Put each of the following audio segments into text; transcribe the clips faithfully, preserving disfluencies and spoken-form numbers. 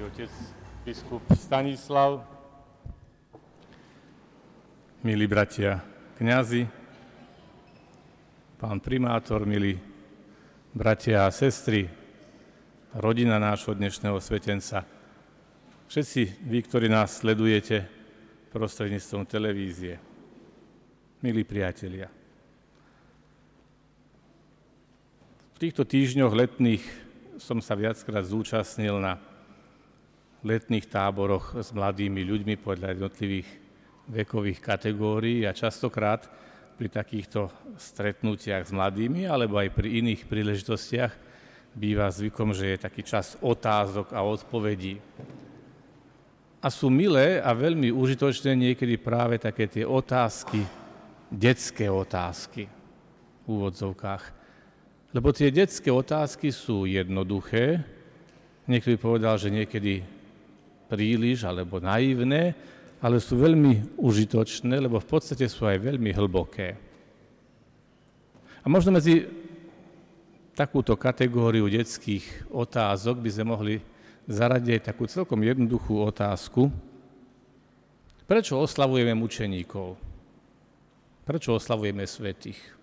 svätý otec biskup Stanislav, milí bratia kňazi, pán primátor, milí bratia a sestry, rodina nášho dnešného svetenca, všetci vy, ktorí nás sledujete prostredníctvom televízie, milí priatelia. V týchto týždňoch letných som sa viackrát zúčastnil na letných táboroch s mladými ľuďmi podľa jednotlivých vekových kategórií a častokrát pri takýchto stretnutiach s mladými alebo aj pri iných príležitostiach býva zvykom, že je taký čas otázok a odpovedí. A sú milé a veľmi užitočné niekedy práve také tie otázky, detské otázky v úvodzovkách. Lebo tie detské otázky sú jednoduché, niekto by povedal, že niekedy príliš alebo naivné, ale sú veľmi užitočné, lebo v podstate sú aj veľmi hlboké. A možno medzi takúto kategóriu detských otázok by sme mohli zaradiť takú celkom jednoduchú otázku. Prečo oslavujeme mučeníkov? Prečo oslavujeme svätých?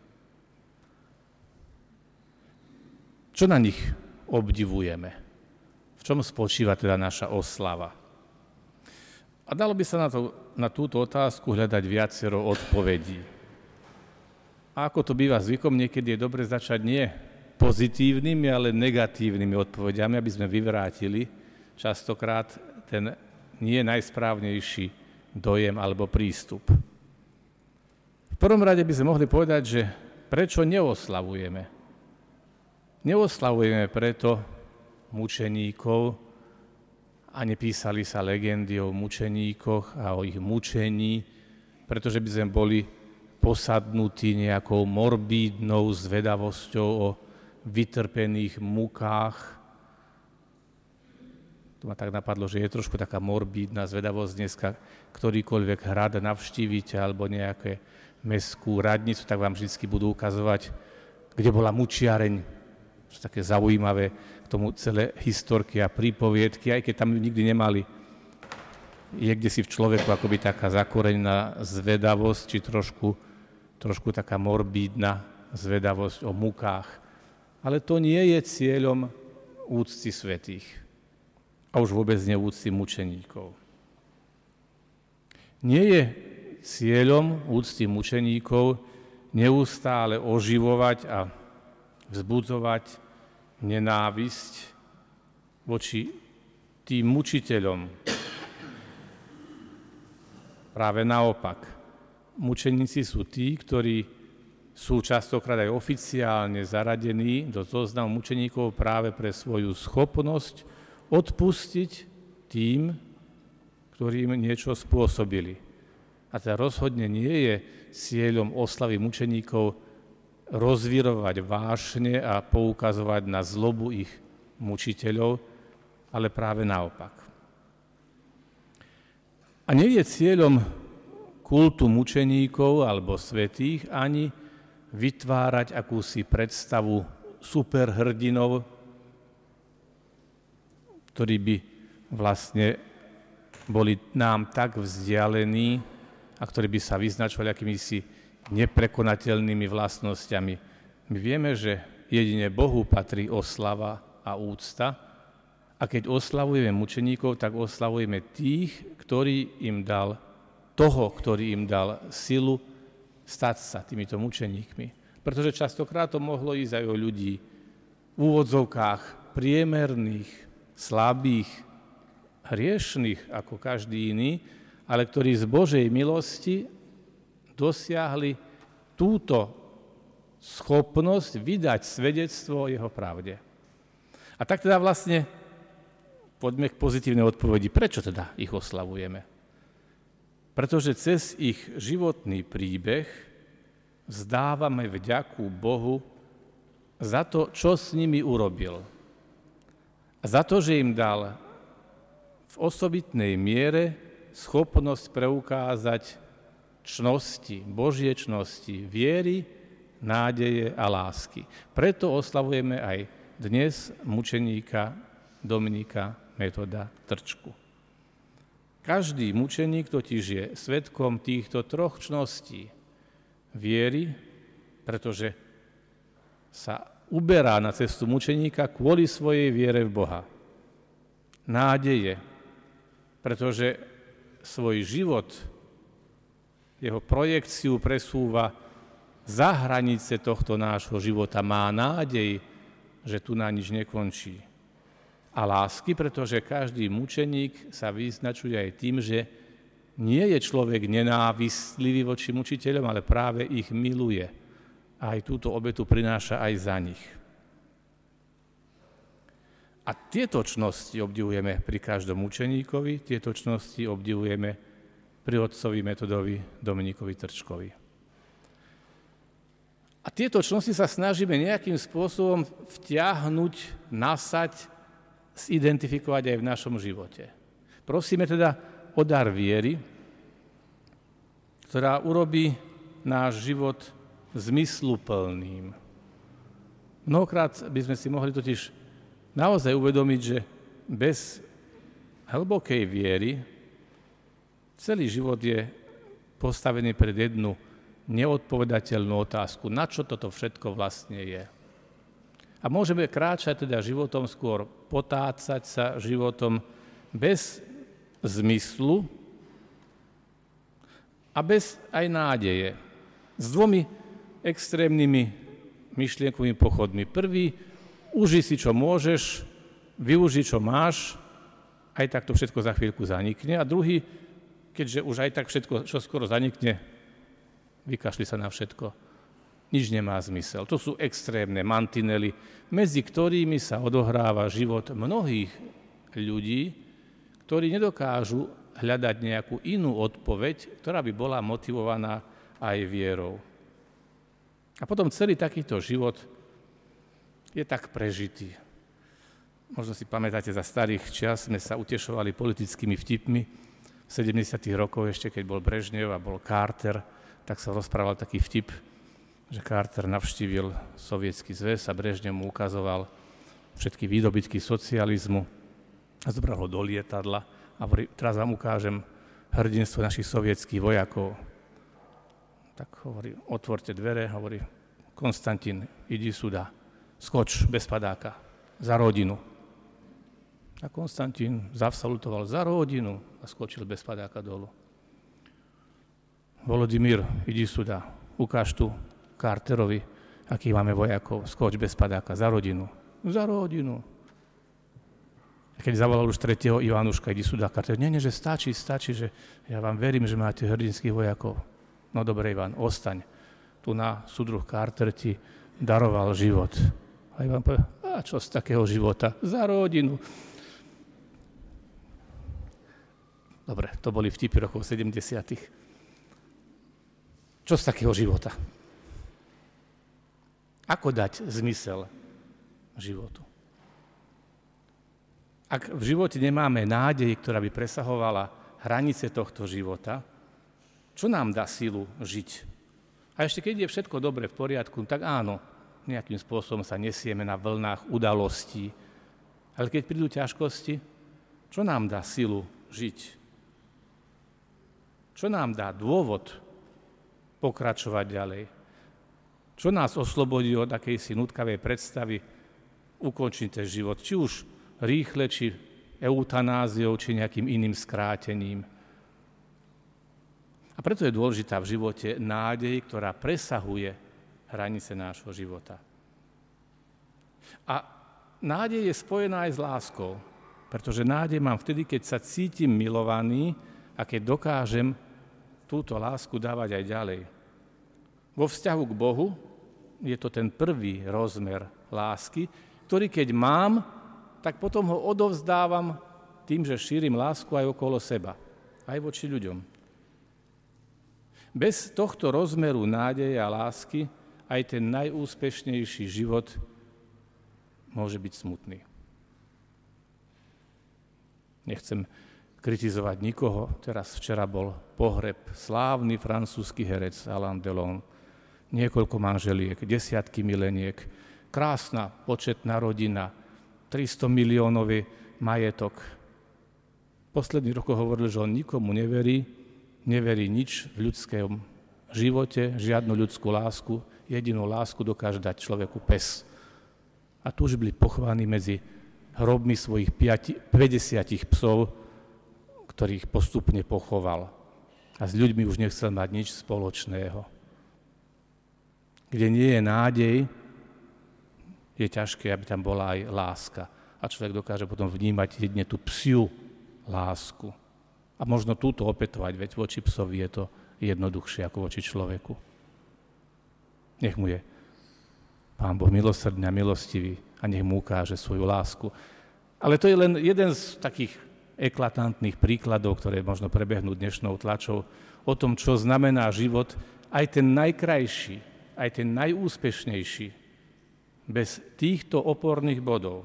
Čo na nich obdivujeme? V čom spočíva teda naša oslava? A dalo by sa na, to, na túto otázku hľadať viacero odpovedí. A ako to býva zvykom, niekedy je dobre začať nie pozitívnymi, ale negatívnymi odpovediami, aby sme vyvrátili častokrát ten nie najsprávnejší dojem alebo prístup. V prvom rade by sme mohli povedať, že prečo neoslavujeme? Neoslavujeme preto mučeníkov a nepísali sa legendy o mučeníkoch a o ich mučení, pretože by sme boli posadnutí nejakou morbídnou zvedavosťou o vytrpených mukách. To ma tak napadlo, že je trošku taká morbídna zvedavosť dneska, ktorýkoľvek hrad navštívite alebo nejaké mestskú radnicu, tak vám vždy budú ukazovať, kde bola mučiareň. Čo také zaujímavé k tomu celé historky a prípoviedky, aj keď tam nikdy nemali. Je kde si v človeku akoby taká zakorenená zvedavosť, či trošku, trošku taká morbídna zvedavosť o mukách. Ale to nie je cieľom úcty svätých. A už vôbec nie úcty mučeníkov. Nie je cieľom úcty mučeníkov neustále oživovať a vzbudzovať nenávisť voči tým mučiteľom. Práve naopak. Mučeníci sú tí, ktorí sú častokrát aj oficiálne zaradení do zoznamu mučeníkov práve pre svoju schopnosť odpustiť tým, ktorým niečo spôsobili. A teda rozhodne nie je cieľom oslavy mučeníkov rozvirovať vášne a poukazovať na zlobu ich mučiteľov, ale práve naopak. A nie je cieľom kultu mučeníkov alebo svätých ani vytvárať akúsi predstavu superhrdinov, ktorí by vlastne boli nám tak vzdialení a ktorí by sa vyznačovali akýmisi neprekonateľnými vlastnosťami. My vieme, že jedine Bohu patrí oslava a úcta a keď oslavujeme mučeníkov, tak oslavujeme tých, ktorý im dal toho, ktorý im dal silu stať sa týmito mučeníkmi. Pretože častokrát to mohlo ísť aj o ľudí v úvodzovkách priemerných, slabých, hriešných ako každý iný, ale ktorí z Božej milosti dosiahli túto schopnosť vydať svedectvo o jeho pravde. A tak teda vlastne poďme k pozitívnej odpovedi. Prečo teda ich oslavujeme? Pretože cez ich životný príbeh vzdávame vďaku Bohu za to, čo s nimi urobil. A za to, že im dal v osobitnej miere schopnosť preukázať čnosti, Božie čnosti, viery, nádeje a lásky. Preto oslavujeme aj dnes mučeníka Dominika metóda Trčku. Každý mučeník totiž je svedkom týchto troch čností viery, pretože sa uberá na cestu mučeníka kvôli svojej viere v Boha. Nádeje, pretože svoj život, jeho projekciu presúva za hranice tohto nášho života. Má nádej, že tu na nič nekončí. A lásky, pretože každý mučeník sa vyznačuje aj tým, že nie je človek nenávistlivý voči mučiteľom, ale práve ich miluje. A aj túto obetu prináša aj za nich. A tieto čnosti obdivujeme pri každom mučeníkovi, tieto čnosti obdivujeme pri otcovi Metodovi Dominikovi Trčkovi. A tieto čnosti sa snažíme nejakým spôsobom vtiahnuť, nasať, zidentifikovať aj v našom živote. Prosíme teda o dar viery, ktorá urobí náš život zmysluplným. Mnohokrát by sme si mohli totiž naozaj uvedomiť, že bez hlbokej viery celý život je postavený pred jednu neodpovedateľnú otázku, na čo toto všetko vlastne je. A môžeme kráčať teda životom skôr, potácať sa životom bez zmyslu a bez aj nádeje. S dvomi extrémnymi myšlienkovými pochodmi. Prvý, uži si, čo môžeš, využi, čo máš, aj tak to všetko za chvíľku zanikne. A druhý, keďže už aj tak všetko, čo skoro zanikne, vykašli sa na všetko. Nič nemá zmysel. To sú extrémne mantinely, medzi ktorými sa odohráva život mnohých ľudí, ktorí nedokážu hľadať nejakú inú odpoveď, ktorá by bola motivovaná aj vierou. A potom celý takýto život je tak prežitý. Možno si pamätáte, za starých čias sme sa utešovali politickými vtipmi. V sedemdesiatych rokoch ešte, keď bol Brežnev a bol Carter, tak sa rozprával taký vtip, že Carter navštívil Sovietsky zväz a Brežnev mu ukazoval všetky výdobytky socializmu a zobral ho do lietadla a hovorí, teraz vám ukážem hrdinstvo našich sovietských vojakov. Tak hovorí, otvorte dvere, hovorí, Konstantín, idi suda, skoč bez padáka, za rodinu. A Konstantín zavsalutoval za rodinu a skočil bez padáka dolu. Volodymyr, idi suda, ukáž tu Carterovi, aký máme vojakov, skoč bez padáka, za rodinu. Za rodinu. A keď zavolal už tretieho Ivanuška, idi suda, Carter, nie, nie, že stačí, stačí, že ja vám verím, že máte hrdinských vojakov. No dobre, Ivan, ostaň. Tu na súdruh Carter ti daroval život. A Ivan povedal, a čo z takého života? Za rodinu. Dobre, to boli vtipy rokov sedemdesiatych. Čo z takého života? Ako dať zmysel životu? Ak v živote nemáme nádej, ktorá by presahovala hranice tohto života, čo nám dá silu žiť? A ešte keď je všetko dobre, v poriadku, tak áno, nejakým spôsobom sa nesieme na vlnách udalostí. Ale keď prídu ťažkosti, čo nám dá silu žiť? Čo nám dá dôvod pokračovať ďalej? Čo nás oslobodí od akejsi nutkavej predstavy ukončiť ten život, či už rýchle, či eutanáziou, či nejakým iným skrátením. A preto je dôležitá v živote nádej, ktorá presahuje hranice nášho života. A nádej je spojená aj s láskou, pretože nádej mám vtedy, keď sa cítim milovaný a keď dokážem túto lásku dávať aj ďalej. Vo vzťahu k Bohu je to ten prvý rozmer lásky, ktorý keď mám, tak potom ho odovzdávam tým, že šírim lásku aj okolo seba, aj voči ľuďom. Bez tohto rozmeru nádeje a lásky aj ten najúspešnejší život môže byť smutný. Nechcem kritizovať nikoho. Teraz včera bol pohreb, slávny francúzsky herec Alain Delon. Niekoľko manželiek, desiatky mileniek, krásna početná rodina, tristo miliónový majetok. Posledný rok hovoril, že on nikomu neverí, neverí nič v ľudskom živote, žiadnu ľudskú lásku, jedinú lásku dokáže dať človeku pes. A tu už byli pochovaní medzi hrobmi svojich päťdesiatich psov, ktorých postupne pochoval. A s ľuďmi už nechcel mať nič spoločného. Kde nie je nádej, je ťažké, aby tam bola aj láska. A človek dokáže potom vnímať jedne tú psiu lásku. A možno túto opätovať, veď voči psovi je to jednoduchšie ako voči človeku. Nech mu je Pán Boh milosrdný a milostivý a nech mu ukáže svoju lásku. Ale to je len jeden z takých eklatantných príkladov, ktoré možno prebehnú dnešnou tlačou, o tom, čo znamená život, aj ten najkrajší, aj ten najúspešnejší, bez týchto oporných bodov.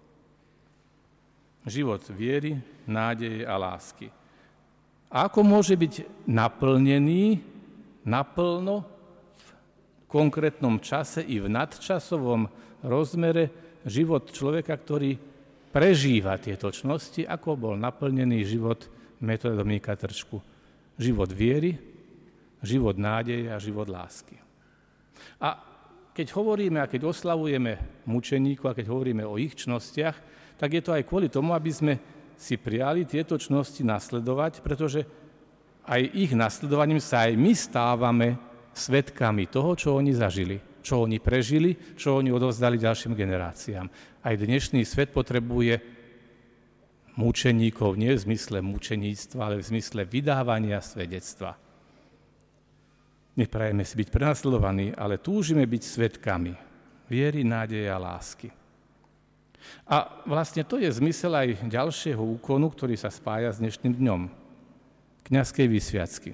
Život viery, nádeje a lásky. A ako môže byť naplnený, naplno, v konkrétnom čase i v nadčasovom rozmere život človeka, ktorý prežíva tieto čnosti, ako bol naplnený život Metoda Dominika Trčku. Život viery, život nádeje a život lásky. A keď hovoríme a keď oslavujeme mučeníkov a keď hovoríme o ich čnostiach, tak je to aj kvôli tomu, aby sme si prijali tieto čnosti nasledovať, pretože aj ich nasledovaním sa aj my stávame svedkami toho, čo oni zažili, čo oni prežili, čo oni odovzdali ďalším generáciám. Aj dnešný svet potrebuje mučeníkov, nie v zmysle mučeníctva, ale v zmysle vydávania svedectva. Neprajeme si byť prenasledovaní, ale túžime byť svedkami viery, nádeje a lásky. A vlastne to je zmysel aj ďalšieho úkonu, ktorý sa spája s dnešným dňom. Kňazskej vysviacky.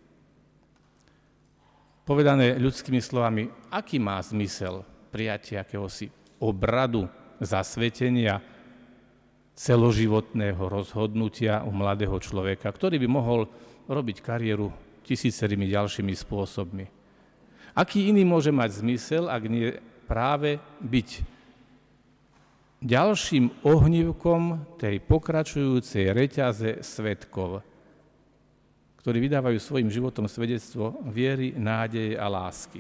Povedané ľudskými slovami, aký má zmysel prijatie akéhosi obradu zasvetenia celoživotného rozhodnutia u mladého človeka, ktorý by mohol robiť kariéru tisícerými ďalšími spôsobmi. Aký iný môže mať zmysel, ak nie práve byť ďalším ohnívkom tej pokračujúcej reťaze svedkov, ktorí vydávajú svojim životom svedectvo viery, nádeje a lásky.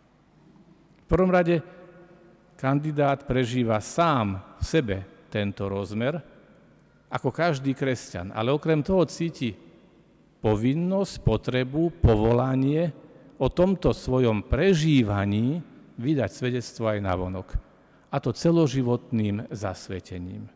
V prvom rade kandidát prežíva sám v sebe tento rozmer, ako každý kresťan, ale okrem toho cíti povinnosť, potrebu, povolanie o tomto svojom prežívaní vydať svedectvo aj navonok. A to celoživotným zasvetením.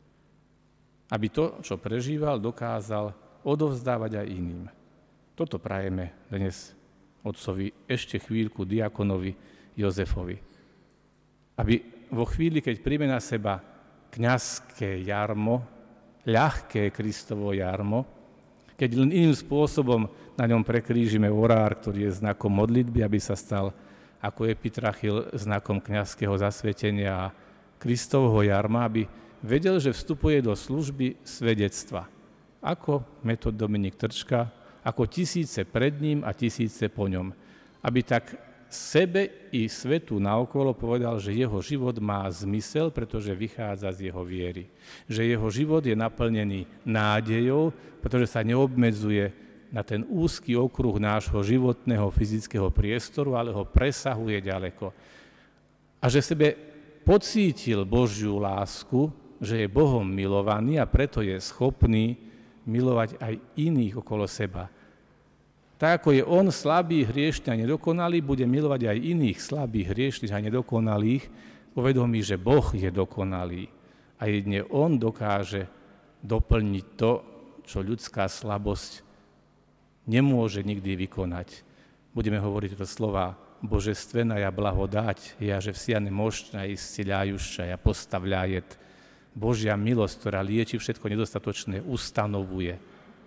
Aby to, čo prežíval, dokázal odovzdávať aj iným. Toto prajeme dnes otcovi ešte chvíľku diakonovi Jozefovi. Aby vo chvíli, keď príjme na seba kňazské jarmo, ľahké Kristovo jarmo, keď len iným spôsobom na ňom prekrížime orár, ktorý je znakom modlitby, aby sa stal ako epitrachil znakom kňazského zasvetenia a Kristovho jarma, aby vedel, že vstupuje do služby svedectva. Ako Metod Dominik Trčka, ako tisíce pred ním a tisíce po ňom. Aby tak sebe i svetu naokolo povedal, že jeho život má zmysel, pretože vychádza z jeho viery. Že jeho život je naplnený nádejou, pretože sa neobmedzuje na ten úzky okruh nášho životného fyzického priestoru, ale ho presahuje ďaleko. A že sebe pocítil Božiu lásku, že je Bohom milovaný a preto je schopný milovať aj iných okolo seba. Tak ako je on slabý, hriešný a nedokonalý, bude milovať aj iných slabých, hriešných a nedokonalých, uvedomí, že Boh je dokonalý. A jedne on dokáže doplniť to, čo ľudská slabosť nemôže nikdy vykonať. Budeme hovoriť to slova Božestvená ja blahodať, ja že vsiane moštná isciľajušča, ja postavľajet. Božia milosť, ktorá lieči všetko nedostatočné, ustanovuje.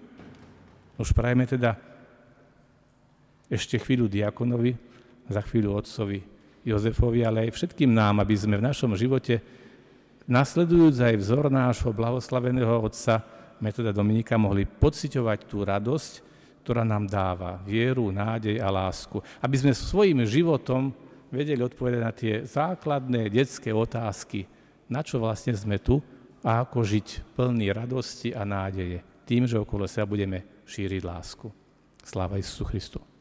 Už prajeme teda ešte chvíľu diakonovi, za chvíľu otcovi Jozefovi, ale aj všetkým nám, aby sme v našom živote, nasledujúc aj vzor nášho blahoslaveného otca Metoda Dominika, mohli pociťovať tú radosť, ktorá nám dáva vieru, nádej a lásku. Aby sme svojím životom vedeli odpovedať na tie základné detské otázky, na čo vlastne sme tu a ako žiť plný radosti a nádeje tým, že okolo seba budeme šíriť lásku. Sláva Isusu Christu.